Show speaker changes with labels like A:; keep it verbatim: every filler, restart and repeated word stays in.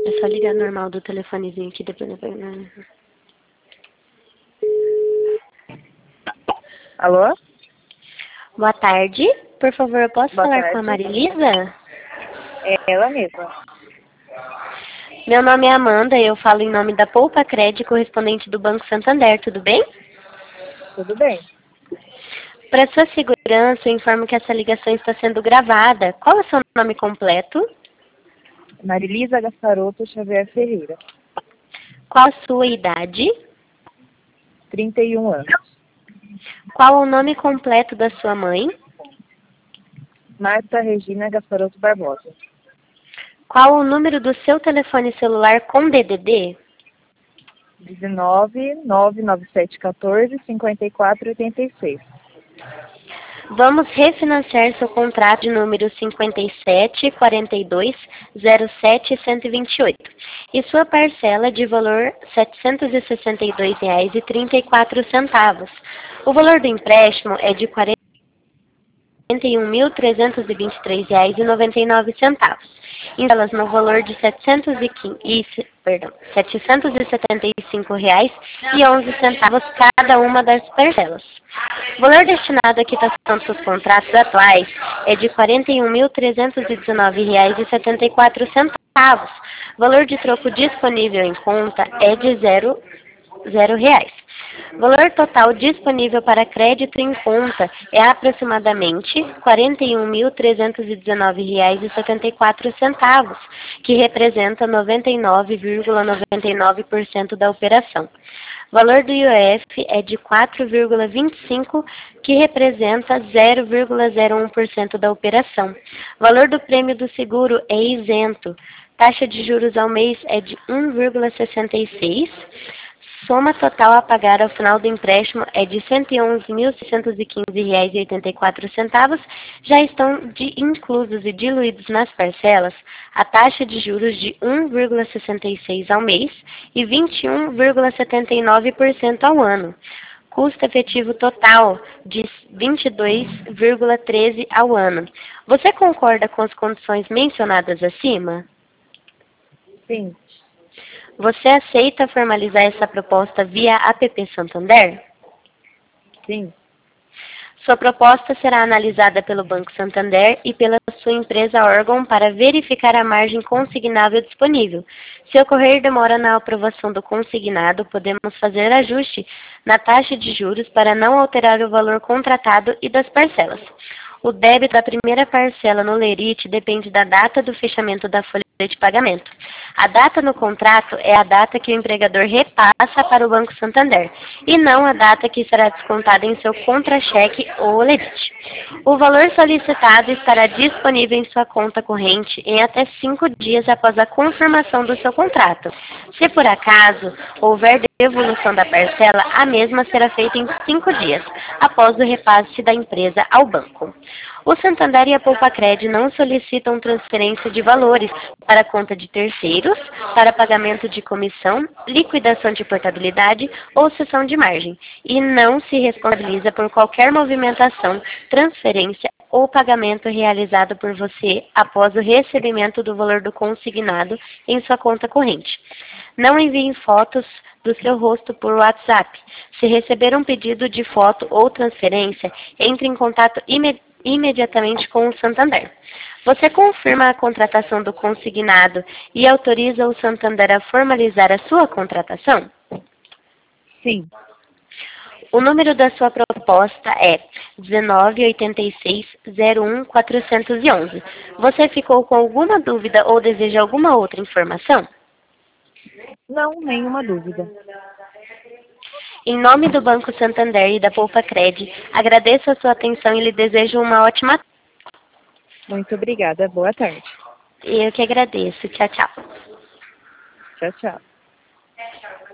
A: É só ligar normal do telefonezinho aqui, depois eu pego.
B: Alô?
A: Boa tarde. Por favor, eu posso
B: Boa
A: falar com a
B: tarde.
A: Marilisa?
B: É ela mesma.
A: Meu nome é Amanda e eu falo em nome da Poupa Cred, correspondente do Banco Santander, tudo bem?
B: Tudo bem?
A: Para sua segurança, eu informo que essa ligação está sendo gravada. Qual é o seu nome completo?
B: Marilisa Gasparoto Xavier Ferreira.
A: Qual a sua idade?
B: trinta e um anos.
A: Qual o nome completo da sua mãe?
B: Marta Regina Gasparoto Barbosa.
A: Qual o número do seu telefone celular com D D D?
B: dezenove, nove nove sete, quatorze, cinquenta e quatro, oitenta e seis.
A: Vamos refinanciar seu contrato de número cinquenta e sete, quarenta e dois, zero sete, cento e vinte e oito e sua parcela de valor setecentos e sessenta e dois reais e trinta e quatro centavos. O valor do empréstimo é de quarenta e um mil, trezentos e vinte e três reais e noventa e nove centavos. Em elas no valor de setecentos e quinze, perdão, setecentos e setenta e cinco reais e onze centavos cada uma das parcelas. O valor destinado à quitação dos contratos atuais é de quarenta e um mil, trezentos e dezenove reais e setenta e quatro centavos. O valor de troco disponível em conta é de zero, zero reais. O valor total disponível para crédito em conta é aproximadamente quarenta e um mil, trezentos e dezenove reais e setenta e quatro centavos, que representa noventa e nove vírgula noventa e nove por cento da operação. O valor do I O F é de quatro vírgula vinte e cinco, que representa zero vírgula zero um por cento da operação. O valor do prêmio do seguro é isento. Taxa de juros ao mês é de um vírgula sessenta e seis. Soma total a pagar ao final do empréstimo é de cento e onze mil, seiscentos e quinze reais e oitenta e quatro centavos. Já estão de, inclusos e diluídos nas parcelas a taxa de juros de um vírgula sessenta e seis ao mês e vinte e um vírgula setenta e nove por cento ao ano. Custo efetivo total de vinte e dois vírgula treze ao ano. Você concorda com as condições mencionadas acima?
B: Sim.
A: Você aceita formalizar essa proposta via app Santander?
B: Sim.
A: Sua proposta será analisada pelo Banco Santander e pela sua empresa órgão para verificar a margem consignável disponível. Se ocorrer demora na aprovação do consignado, podemos fazer ajuste na taxa de juros para não alterar o valor contratado e das parcelas. O débito da primeira parcela no lerite depende da data do fechamento da folha de pagamento. A data no contrato é a data que o empregador repassa para o Banco Santander e não a data que será descontada em seu contra-cheque ou lerite. O valor solicitado estará disponível em sua conta corrente em até cinco dias após a confirmação do seu contrato. Se por acaso houver devolução da parcela, a mesma será feita em cinco dias após o repasse da empresa ao banco. O Santander e a Poupa Cred não solicitam transferência de valores para conta de terceiros, para pagamento de comissão, liquidação de portabilidade ou cessão de margem, e não se responsabiliza por qualquer movimentação, transferência ou pagamento realizado por você após o recebimento do valor do consignado em sua conta corrente. Não envie fotos do seu rosto por WhatsApp. Se receber um pedido de foto ou transferência, entre em contato imediatamente imediatamente com o Santander. Você confirma a contratação do consignado e autoriza o Santander a formalizar a sua contratação?
B: Sim.
A: O número da sua proposta é dezenove, oitenta e seis, zero um, quatrocentos e onze. Você ficou com alguma dúvida ou deseja alguma outra informação?
B: Não, nenhuma dúvida.
A: Em nome do Banco Santander e da Poupa Cred, agradeço a sua atenção e lhe desejo uma ótima tarde.
B: Muito obrigada. Boa tarde.
A: Eu que agradeço. Tchau, tchau.
B: Tchau, tchau.